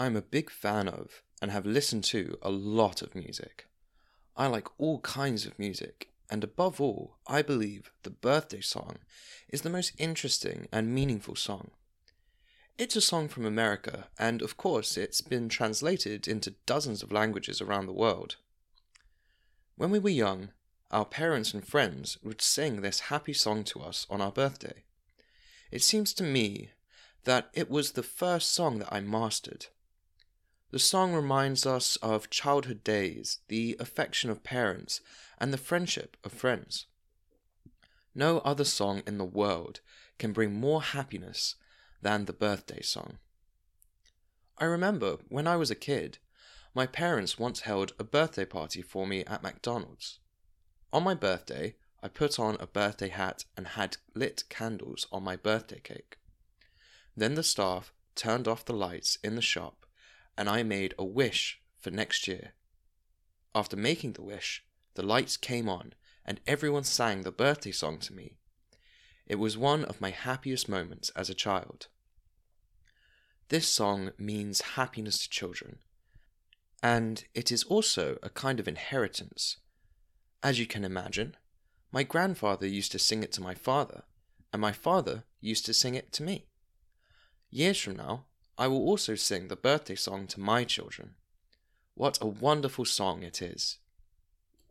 I'm a big fan of and have listened to a lot of music. I like all kinds of music, and above all, I believe the birthday song is the most interesting and meaningful song. It's a song from America, and of course, it's been translated into dozens of languages around the world. When we were young, our parents and friends would sing this happy song to us on our birthday. It seems to me that it was the first song that I mastered. The song reminds us of childhood days, the affection of parents, and the friendship of friends. No other song in the world can bring more happiness than the birthday song. I remember when I was a kid, my parents once held a birthday party for me at McDonald's. On my birthday, I put on a birthday hat and had lit candles on my birthday cake. Then the staff turned off the lights in the shop and I made a wish for next year. After making the wish, the lights came on and everyone sang the birthday song to me. It was one of my happiest moments as a child. This song means happiness to children, and it is also a kind of inheritance. As you can imagine, my grandfather used to sing it to my father, and my father used to sing it to me. Years from now, I will also sing the birthday song to my children. What a wonderful song it is.